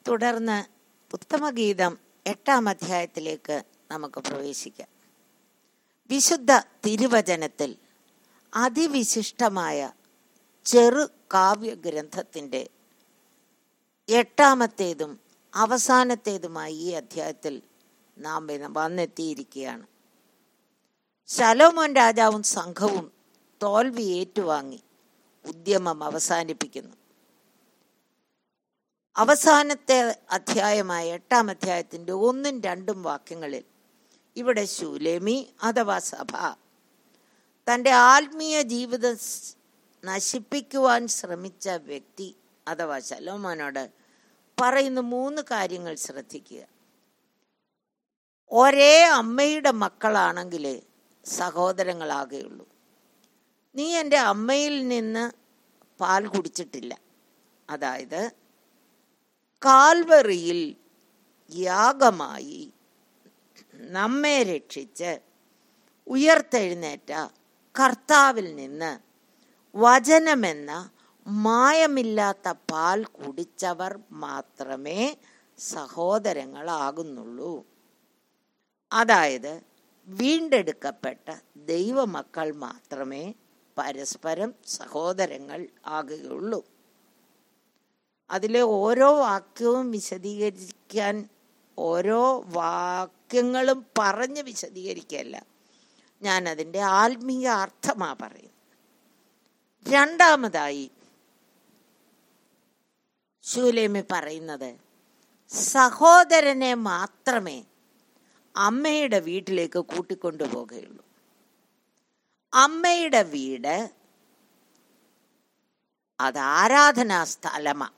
തുടർന്ന് ഉത്തമഗീതം 8-ാം അധ്യായത്തിലേക്ക് നമുക്ക് പ്രവേശിക്കാം. വിശുദ്ധ തിരുവചനത്തിൽ അതിവിശിഷ്ടമായ ചെറു കാവ്യഗ്രന്ഥത്തിൻ്റെ 8-ാമത്തേതും അവസാനത്തേതുമായി ഈ അധ്യായത്തിൽ നാം വന്നെത്തിയിരിക്കുകയാണ്. ശലോമോൻ രാജാവും സംഘവും തോൽവി ഏറ്റുവാങ്ങി ഉദ്യമം അവസാനിപ്പിക്കുന്നു. അവസാനത്തെ അധ്യായമായ 8-ാം അധ്യായത്തിൻ്റെ 1-2 വാക്യങ്ങളിൽ ഇവിടെ ശൂലേമി അഥവാ സഭ തൻ്റെ ആത്മീയ ജീവിതം നശിപ്പിക്കുവാൻ ശ്രമിച്ച വ്യക്തി അഥവാ ശലോമോനോട് പറയുന്ന 3 കാര്യങ്ങൾ ശ്രദ്ധിക്കുക. ഒരേ അമ്മയുടെ മക്കളാണെങ്കിലേ സഹോദരങ്ങളാകുകയുള്ളൂ. നീ എൻ്റെ അമ്മയിൽ നിന്ന് പാൽ കുടിച്ചിട്ടില്ല. അതായത് കാൽവറിയിൽ യാഗമായി നമ്മെ രക്ഷിച്ച് ഉയർത്തെഴുന്നേറ്റ കർത്താവിൽ നിന്ന് വചനമെന്ന മായമില്ലാത്ത പാൽ കുടിച്ചവർ മാത്രമേ സഹോദരങ്ങളാകുന്നുള്ളൂ. അതായത് വീണ്ടെടുക്കപ്പെട്ട ദൈവമക്കൾ മാത്രമേ പരസ്പരം സഹോദരങ്ങൾ ആകുകയുള്ളൂ. അതിലെ ഓരോ വാക്യവും വിശദീകരിക്കാൻ ഓരോ വാക്യങ്ങളും പറഞ്ഞ് വിശദീകരിക്കുകയല്ല, ഞാൻ അതിൻ്റെ ആത്മീയ അർത്ഥമാണ് പറയുന്നത്. രണ്ടാമതായി ശൂലേമി പറയുന്നത് സഹോദരനെ മാത്രമേ അമ്മയുടെ വീട്ടിലേക്ക് കൂട്ടിക്കൊണ്ടുപോകുകയുള്ളൂ. അമ്മയുടെ വീട് അത് ആരാധനാ സ്ഥലമാണ്.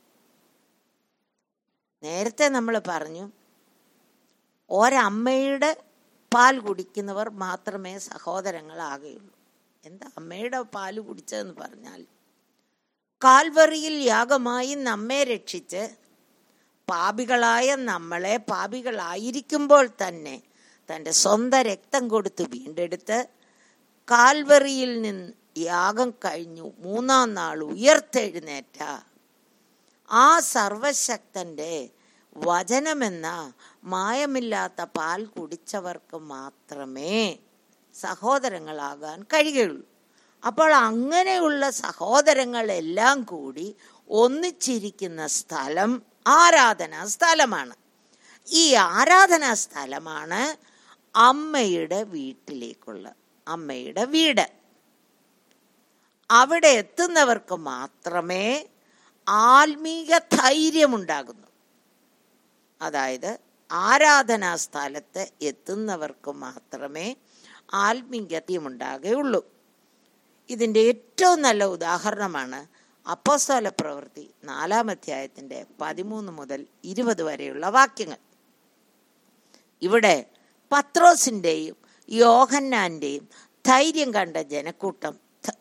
നേരത്തെ നമ്മൾ പറഞ്ഞു ഒരമ്മയുടെ പാൽ കുടിക്കുന്നവർ മാത്രമേ സഹോദരങ്ങളാകുകയുള്ളൂ. എന്താ അമ്മയുടെ പാൽ കുടിച്ചതെന്ന് പറഞ്ഞാൽ, കാൽവറിയിൽ യാഗമായി നമ്മെ രക്ഷിച്ച് പാപികളായ നമ്മളെ പാപികളായിരിക്കുമ്പോൾ തന്നെ തൻ്റെ സ്വന്തം രക്തം കൊടുത്ത് വീണ്ടെടുത്ത് കാൽവറിയിൽ നിന്ന് യാഗം കഴിഞ്ഞു 3-ാം നാൾ ഉയർത്തെഴുന്നേറ്റ ആ സർവശക്തൻ്റെ വചനമെന്ന മായമില്ലാത്ത പാൽ കുടിച്ചവർക്ക് മാത്രമേ സഹോദരങ്ങളാകാൻ കഴിയുകയുള്ളൂ. അപ്പോൾ അങ്ങനെയുള്ള സഹോദരങ്ങളെല്ലാം കൂടി ഒന്നിച്ചിരിക്കുന്ന സ്ഥലം ആരാധനാ സ്ഥലമാണ്. ഈ ആരാധനാ സ്ഥലമാണ് അമ്മയുടെ വീട്ടിലേക്കുള്ള അമ്മയുടെ വീട്. അവിടെ എത്തുന്നവർക്ക് മാത്രമേ ആത്മീക ധൈര്യമുണ്ടാകുന്നു. അതായത് ആരാധനാ സ്ഥലത്ത് എത്തുന്നവർക്ക് മാത്രമേ ആത്മീയതയുണ്ടാകുകയുള്ളൂ. ഇതിൻ്റെ ഏറ്റവും നല്ല ഉദാഹരണമാണ് അപ്പോസ്തല പ്രവൃത്തി 4-ാം അധ്യായത്തിൻ്റെ 13 മുതൽ 20 വരെയുള്ള വാക്യങ്ങൾ. ഇവിടെ പത്രോസിൻ്റെയും യോഹന്നാൻ്റെയും ധൈര്യം കണ്ട ജനക്കൂട്ടം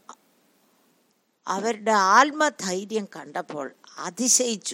അവരുടെ ആത്മധൈര്യം കണ്ടപ്പോൾ അതിശയിച്ചു.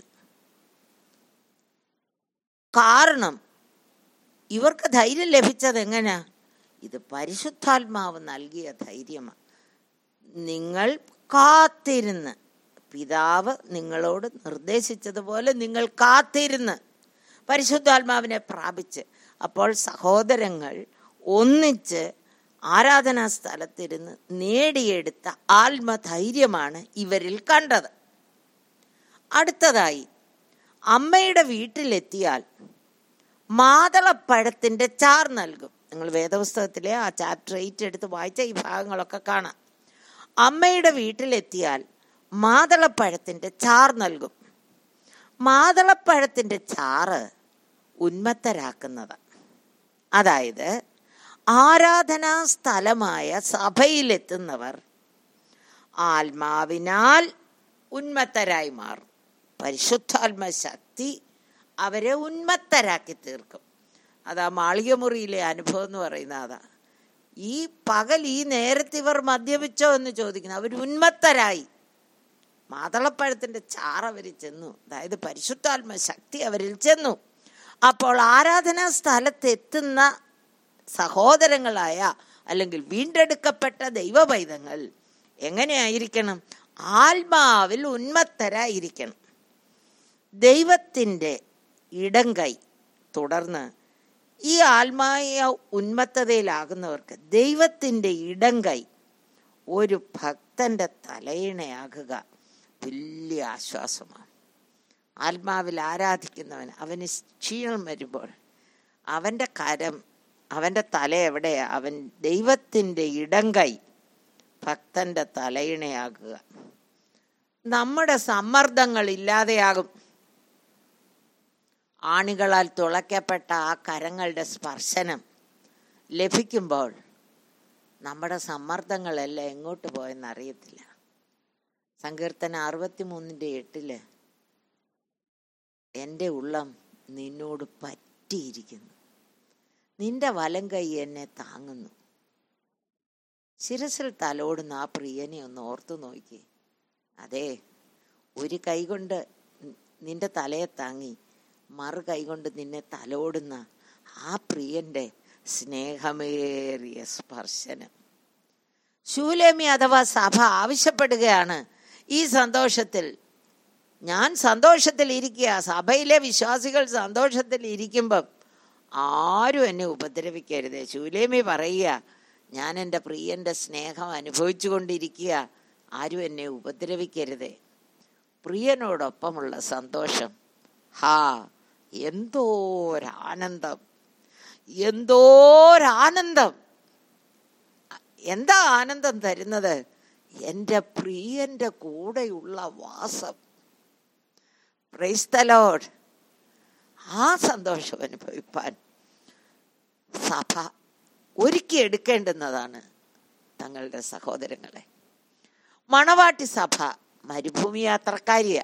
കാരണം ഇവർക്ക് ധൈര്യം ലഭിച്ചത് എങ്ങനെയാ? ഇത് പരിശുദ്ധാത്മാവ് നൽകിയ ധൈര്യമാണ്. നിങ്ങൾ കാത്തിരുന്ന്, പിതാവ് നിങ്ങളോട് നിർദ്ദേശിച്ചതുപോലെ നിങ്ങൾ കാത്തിരുന്ന് പരിശുദ്ധാത്മാവിനെ പ്രാപിച്ച്, അപ്പോൾ സഹോദരങ്ങൾ ഒന്നിച്ച് ആരാധനാ സ്ഥലത്തിരുന്ന് നേടിയെടുത്ത ആത്മധൈര്യമാണ് ഇവരിൽ കണ്ടത്. അടുത്തതായി അമ്മയുടെ വീട്ടിലെത്തിയാൽ മാതളപ്പഴത്തിൻ്റെ ചാർ നൽകും. നിങ്ങൾ വേദപുസ്തകത്തിലെ ആ ചാപ്റ്റർ 8 എടുത്ത് വായിച്ച ഈ ഭാഗങ്ങളൊക്കെ കാണാം. അമ്മയുടെ വീട്ടിലെത്തിയാൽ മാതളപ്പഴത്തിൻ്റെ ചാർ നൽകും. മാതളപ്പഴത്തിൻ്റെ ചാറ് ഉന്മത്തരാക്കുന്നത്. അതായത് ആരാധനാ സ്ഥലമായ സഭയിലെത്തുന്നവർ ആത്മാവിനാൽ ഉന്മത്തരായി മാറും. പരിശുദ്ധാത്മ ശക്തി അവരെ ഉന്മത്തരാക്കി തീർക്കും. അതാ മാളികമുറിയിലെ അനുഭവം എന്ന് പറയുന്ന അതാ. ഈ പകൽ ഈ നേരത്തെ ഇവർ മദ്യപിച്ചോ എന്ന് ചോദിക്കുന്നു. അവർ ഉന്മത്തരായി. മാതളപ്പഴത്തിൻ്റെ ചാറവരിൽ ചെന്നു. അതായത് പരിശുദ്ധാത്മ ശക്തി അവരിൽ ചെന്നു. അപ്പോൾ ആരാധനാ സ്ഥലത്തെത്തുന്ന സഹോദരങ്ങളായ അല്ലെങ്കിൽ വീണ്ടെടുക്കപ്പെട്ട ദൈവപൈതങ്ങൾ എങ്ങനെയായിരിക്കണം? ആത്മാവിൽ ഉന്മത്തരായിരിക്കണം. ദൈവത്തിൻ്റെ ഇടംകൈ. തുടർന്ന് ഈ ആത്മായ ഉന്മത്തതയിലാകുന്നവർക്ക് ദൈവത്തിൻ്റെ ഇടംകൈ ഒരു ഭക്തൻ്റെ തലയിണയാകുക വലിയ ആശ്വാസമാണ്. ആത്മാവിൽ ആരാധിക്കുന്നവൻ, അവന് ക്ഷീണം വരുമ്പോൾ അവൻ്റെ കരം, അവൻ്റെ തല എവിടെയാ? അവൻ ദൈവത്തിൻ്റെ ഇടംകൈ ഭക്തൻ്റെ തലയിണയാകുക. നമ്മുടെ സമ്മർദ്ദങ്ങൾ ഇല്ലാതെയാകും. ആണികളാൽ തുളയ്ക്കപ്പെട്ട ആ കരങ്ങളുടെ സ്പർശനം ലഭിക്കുമ്പോൾ നമ്മുടെ സമ്മർദ്ദങ്ങളെല്ലാം എങ്ങോട്ട് പോയെന്നറിയത്തില്ല. സങ്കീർത്തനം 63:8 എൻ്റെ ഉള്ളം നിന്നോട് പറ്റിയിരിക്കുന്നു, നിന്റെ വലം കൈ എന്നെ താങ്ങുന്നു. ശിരസിൽ തലോടുന്ന ആ പ്രിയനെ ഒന്ന് ഓർത്തു നോക്കി. അതെ, ഒരു കൈ കൊണ്ട് നിന്റെ തലയെ താങ്ങി മറു കൈ കൊണ്ട് നിന്നെ തലോടുന്ന ആ പ്രിയന്റെ സ്നേഹമേറിയ സ്പർശനം. ശൂലേമി അഥവാ സഭ ആവശ്യപ്പെടുകയാണ് ഈ സന്തോഷത്തിൽ. ഞാൻ സന്തോഷത്തിൽ ഇരിക്കുക, സഭയിലെ വിശ്വാസികൾ സന്തോഷത്തിൽ ഇരിക്കുമ്പം ആരും എന്നെ ഉപദ്രവിക്കരുത്. ശൂലേമി പറയുക, ഞാൻ എൻ്റെ പ്രിയൻ്റെ സ്നേഹം അനുഭവിച്ചു കൊണ്ടിരിക്കുക, ആരും എന്നെ ഉപദ്രവിക്കരുത്. പ്രിയനോടൊപ്പമുള്ള സന്തോഷം, ഹാ, എന്തോരാനന്ദം, എന്തോരാനന്ദം! എന്താ ആനന്ദം തരുന്നത്? എൻ്റെ പ്രിയൻ്റെ കൂടെയുള്ള വാസം. Praise the Lord. ആ സന്തോഷം അനുഭവിപ്പാൻ സഭ ഒരുക്കിയെടുക്കേണ്ടുന്നതാണ് തങ്ങളുടെ സഹോദരങ്ങളെ. മണവാട്ടി സഭ മരുഭൂമി യാത്രക്കാരിയ.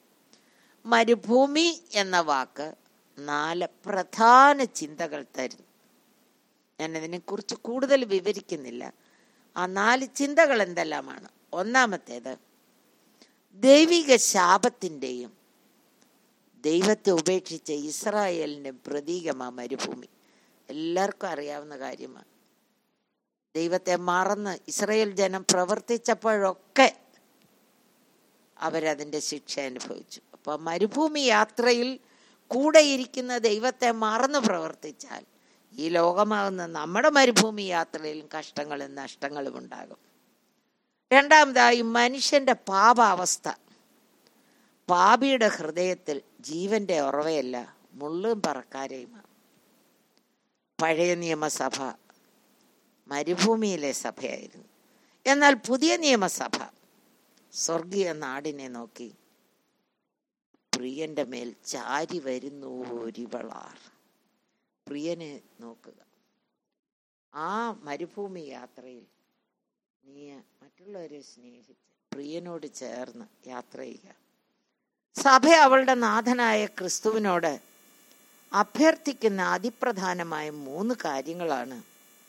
മരുഭൂമി എന്ന വാക്ക് 4 പ്രധാന ചിന്തകൾ തരുന്നു. ഞാനതിനെക്കുറിച്ച് കൂടുതൽ വിവരിക്കുന്നില്ല. ആ 4 ചിന്തകൾ എന്തെല്ലാമാണ്? ഒന്നാമത്തേത്, ദൈവിക ശാപത്തിൻ്റെയും ദൈവത്തെ ഉപേക്ഷിച്ച ഇസ്രായേലിൻ്റെ പ്രതീകമാണ് മരുഭൂമി. എല്ലാവർക്കും അറിയാവുന്ന കാര്യമാണ്. ദൈവത്തെ മറന്ന് ഇസ്രായേൽ ജനം പ്രവർത്തിച്ചപ്പോഴൊക്കെ അവരതിൻ്റെ ശിക്ഷ അനുഭവിച്ചു. അപ്പോൾ മരുഭൂമി യാത്രയിൽ കൂടെയിരിക്കുന്ന ദൈവത്തെ മറന്ന് പ്രവർത്തിച്ചാൽ ഈ ലോകമാകുന്ന നമ്മുടെ മരുഭൂമി യാത്രയിലും കഷ്ടങ്ങളും നഷ്ടങ്ങളും ഉണ്ടാകും. രണ്ടാമതായി, മനുഷ്യൻ്റെ പാപാവസ്ഥ. പാപിയുടെ ഹൃദയത്തിൽ ജീവന്റെ ഉറവയല്ല, മുള്ളും പറക്കാരയുമാണ്. പഴയ നിയമസഭ മരുഭൂമിയിലെ സഭയായിരുന്നു. എന്നാൽ പുതിയ നിയമസഭ സ്വർഗീയ നാടിനെ നോക്കി പ്രിയന്റെ മേൽ ചാരി വരുന്നു ഒരിവളാർ. പ്രിയനെ നോക്കുക. ആ മരുഭൂമി യാത്രയിൽ നീ മറ്റുള്ളവരെ സ്നേഹിച്ച് പ്രിയനോട് ചേർന്ന് യാത്ര ചെയ്യുക. സഭ അവളുടെ നാഥനായ ക്രിസ്തുവിനോട് അഭ്യർത്ഥിക്കുന്ന അതിപ്രധാനമായ 3 കാര്യങ്ങളാണ്.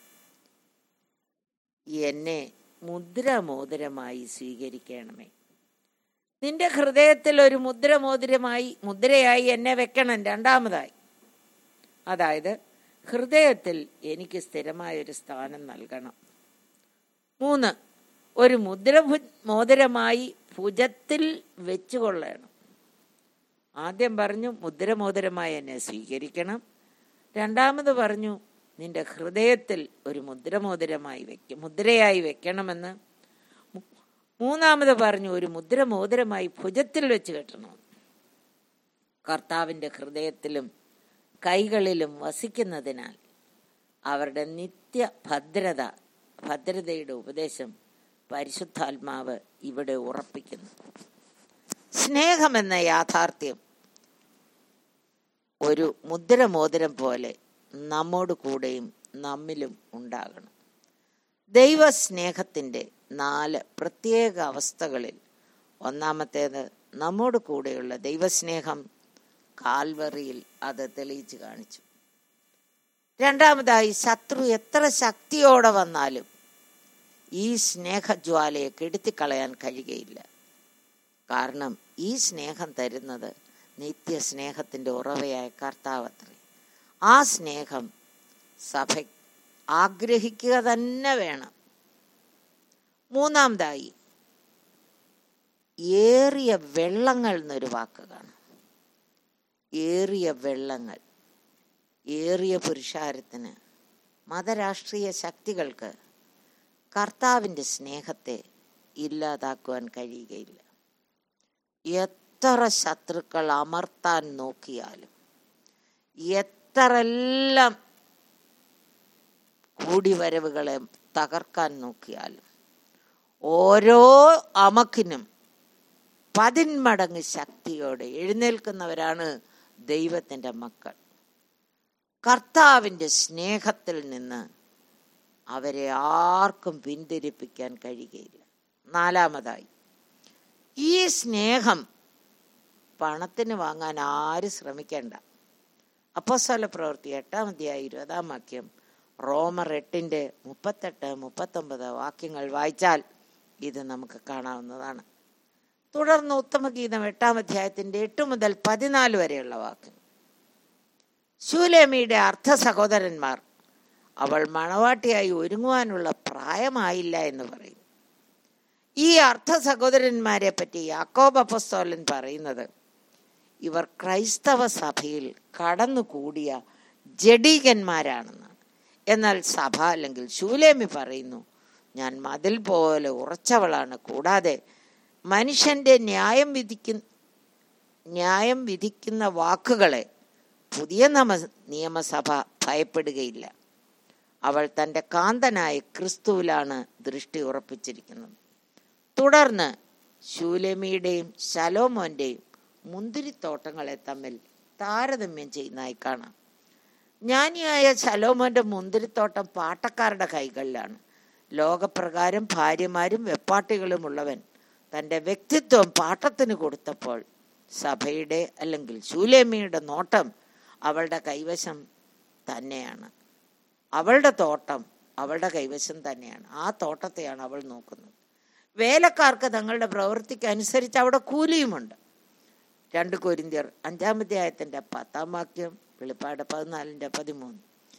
എന്നെ മുദ്രമോതിരമായി സ്വീകരിക്കണമേ. നിന്റെ ഹൃദയത്തിൽ ഒരു മുദ്രയായി എന്നെ വെക്കണം. രണ്ടാമതായി, അതായത് ഹൃദയത്തിൽ എനിക്ക് സ്ഥിരമായൊരു സ്ഥാനം നൽകണം. 3, ഒരു മോതിരമായി ഭുജത്തിൽ വെച്ചുകൊള്ളണം. ആദ്യം പറഞ്ഞു മുദ്രമോതിരമായി എന്നെ സ്വീകരിക്കണം. രണ്ടാമത് പറഞ്ഞു നിന്റെ ഹൃദയത്തിൽ ഒരു മുദ്രയായി വെക്കണമെന്ന്. മൂന്നാമത് പറഞ്ഞു ഒരു മുദ്രമോതിരമായി ഭുജത്തിൽ വെച്ച് കെട്ടണം. കർത്താവിൻ്റെ ഹൃദയത്തിലും കൈകളിലും വസിക്കുന്നതിനാൽ അവരുടെ നിത്യ ഭദ്രതയുടെ ഉപദേശം പരിശുദ്ധാത്മാവ് ഇവിടെ ഉറപ്പിക്കുന്നു. സ്നേഹമെന്ന യാഥാർത്ഥ്യം ഒരു മുദ്രമോതിരം പോലെ നമ്മോട് കൂടെയും നമ്മിലും ഉണ്ടാകണം. ദൈവസ്നേഹത്തിൻ്റെ 4 പ്രത്യേക അവസ്ഥകളിൽ ഒന്നാമത്തേത്, നമ്മോട് കൂടെയുള്ള ദൈവസ്നേഹം കാൽവറിയിൽ അത് തെളിയിച്ചു കാണിച്ചു. രണ്ടാമതായി, ശത്രു എത്ര ശക്തിയോടെ വന്നാലും ഈ സ്നേഹജ്വാലയെ കെടുത്തിക്കളയാൻ കഴിയുകയില്ല. കാരണം ഈ സ്നേഹം തരുന്നത് നിത്യസ്നേഹത്തിൻ്റെ ഉറവയായ കർത്താവത്രേ. ആ സ്നേഹം സഭ ആഗ്രഹിക്കുക തന്നെ വേണം. മൂന്നാമതായി, ഏറിയ വെള്ളങ്ങൾ എന്നൊരു വാക്ക് കാണാം. ഏറിയ വെള്ളങ്ങൾ, ഏറിയ പുരുഷാരത്തിന്, മതരാഷ്ട്രീയ ശക്തികൾക്ക് കർത്താവിൻ്റെ സ്നേഹത്തെ ഇല്ലാതാക്കുവാൻ കഴിയുകയില്ല. എത്ര ശത്രുക്കൾ അമർത്താൻ നോക്കിയാലും, എത്രയെല്ലാം കൂടിവരവുകളെ തകർക്കാൻ നോക്കിയാലും, ഓരോ അമക്കിനും 10 മടങ്ങ് ശക്തിയോടെ എഴുന്നേൽക്കുന്നവരാണ് ദൈവത്തിൻ്റെ മക്കൾ. കർത്താവിൻ്റെ സ്നേഹത്തിൽ നിന്ന് അവരെ ആർക്കും പിന്തിരിപ്പിക്കാൻ കഴിയുകയില്ല. 4, ഈ സ്നേഹം പണത്തിന് വാങ്ങാൻ ആരും ശ്രമിക്കേണ്ട. അപ്പോസ്തലപ്രവൃത്തി 8-20 റോമർ 8:38-39 വാക്യങ്ങൾ വായിച്ചാൽ ഇത് നമുക്ക് കാണാവുന്നതാണ്. തുടർന്ന് ഉത്തമഗീതം 8-8 വരെയുള്ള വാക്യം. ശൂലേമിയുടെ അർദ്ധ സഹോദരന്മാർ അവൾ മണവാട്ടിയായി ഒരുങ്ങുവാനുള്ള പ്രായമായില്ല എന്ന് പറയും. ഈ അർദ്ധ സഹോദരന്മാരെ പറ്റി യാക്കോബ് അപ്പോസ്തലൻ പറയുന്നത് ഇവർ ക്രൈസ്തവ സഭയിൽ കടന്നുകൂടിയ ജഡീകന്മാരാണെന്നാണ്. എന്നാൽ സഭ അല്ലെങ്കിൽ ശൂലേമി പറയുന്നു, ഞാൻ മതിൽ പോലെ ഉറച്ചവളാണ്. കൂടാതെ മനുഷ്യന്റെ ന്യായം വിധിക്കുന്ന വാക്കുകളെ പുതിയ നിയമസഭ ഭയപ്പെടുകയില്ല. അവൾ തൻ്റെ കാന്തനായ ക്രിസ്തുവിലാണ് ദൃഷ്ടി ഉറപ്പിച്ചിരിക്കുന്നത്. തുടർന്ന് ശൂലേമിയുടെയും ശലോമോന്റെയും മുന്തിരിത്തോട്ടങ്ങളെ തമ്മിൽ താരതമ്യം ചെയ്യുന്നതായി കാണാം. ജ്ഞാനിയായ ശലോമോന്റെ മുന്തിരിത്തോട്ടം പാട്ടക്കാരുടെ കൈകളിലാണ്. ലോകപ്രകാരം ഭാര്യമാരും വെപ്പാട്ടികളും ഉള്ളവൻ തൻ്റെ വ്യക്തിത്വം പാട്ടത്തിന് കൊടുത്തപ്പോൾ സഭയുടെ അല്ലെങ്കിൽ ശൂലേമിയുടെ നോട്ടം അവളുടെ കൈവശം തന്നെയാണ്. അവളുടെ തോട്ടം അവളുടെ കൈവശം തന്നെയാണ്. ആ തോട്ടത്തെയാണ് അവൾ നോക്കുന്നത്. വേലക്കാർക്ക് തങ്ങളുടെ പ്രവൃത്തിക്ക് അനുസരിച്ച് അവിടെ കൂലിയുമുണ്ട്. 2 കൊരിന്ത്യർ 5-10 വെളിപ്പാട് 14-13.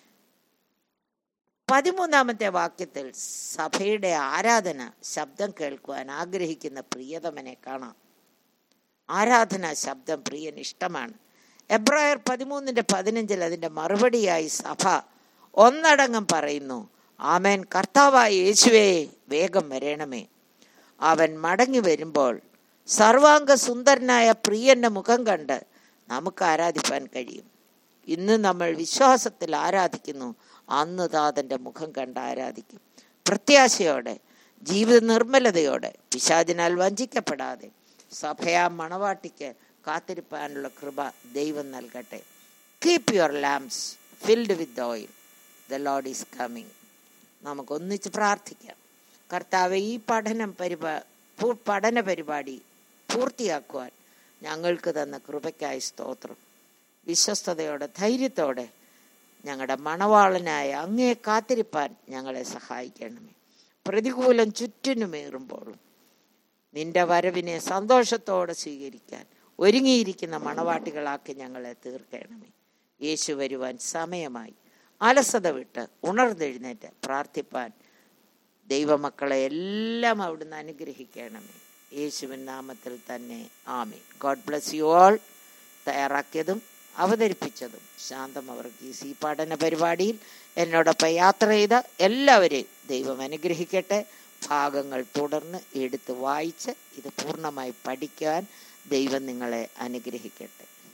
13 വാക്യത്തിൽ സഭയുടെ ആരാധന ശബ്ദം കേൾക്കുവാൻ ആഗ്രഹിക്കുന്ന പ്രിയതമനെ കാണാം. ആരാധനാ ശബ്ദം പ്രിയന് ഇഷ്ടമാണ്. എബ്രായർ 13:15 അതിൻ്റെ മറുപടിയായി സഭ ഒന്നടങ്കം പറയുന്നു, ആമേൻ. കർത്താവായ യേശുവേ, വേഗം വരണമേ. അവൻ മടങ്ങി വരുമ്പോൾ സർവാംഗ സുന്ദരനായ പ്രിയന്റെ മുഖം കണ്ട് നമുക്ക് ആരാധിപ്പാൻ കഴിയും. ഇന്ന് നമ്മൾ വിശ്വാസത്തിൽ ആരാധിക്കുന്നു, അന്ന് താതൻ്റെ മുഖം കണ്ട് ആരാധിക്കും. പ്രത്യാശയോടെ, ജീവിത നിർമ്മലതയോടെ, പിശാചിനാൽ വഞ്ചിക്കപ്പെടാതെ സഭയാ മണവാട്ടിക്ക് കാത്തിരിപ്പാനുള്ള കൃപ ദൈവം നൽകട്ടെ. Keep your lamps filled with oil, the Lord is coming. നമുക്കൊന്നിച്ച് പ്രാർത്ഥിക്കാം. കർത്താവെ, ഈ പഠന പരിപാടി പൂർത്തിയാക്കുവാൻ ഞങ്ങൾക്ക് തന്ന കൃപയ്ക്കായി സ്തോത്രം. വിശ്വസ്തയോടെ, ധൈര്യത്തോടെ ഞങ്ങളുടെ മണവാളനായ അങ്ങയെ കാത്തിരിപ്പാൻ ഞങ്ങളെ സഹായിക്കണമേ. പ്രതികൂലം ചുറ്റിനുമേറുമ്പോഴും നിന്റെ വരവിനെ സന്തോഷത്തോടെ സ്വീകരിക്കാൻ ഒരുങ്ങിയിരിക്കുന്ന മണവാട്ടികളാക്കി ഞങ്ങളെ തീർക്കണമേ. യേശു വരുവാൻ സമയമായി. അലസത വിട്ട് ഉണർന്നെഴുന്നേറ്റ് പ്രാർത്ഥിപ്പാൻ ദൈവമക്കളെ എല്ലാം അവിടുന്ന് അനുഗ്രഹിക്കണമേ. യേശുവിൻ നാമത്തിൽ തന്നെ ആമേൻ. God bless you all. തയ്യാറാക്കിയതും അവതരിപ്പിച്ചതും ശാന്തം വർഗീസ്. ഈ പഠന പരിപാടിയിൽ എന്നോടൊപ്പം യാത്ര ചെയ്ത എല്ലാവരെയും ദൈവം അനുഗ്രഹിക്കട്ടെ. ഭാഗങ്ങൾ തുടർന്ന് എടുത്ത് വായിച്ച് ഇത് പൂർണ്ണമായി പഠിക്കാൻ ദൈവം നിങ്ങളെ അനുഗ്രഹിക്കട്ടെ.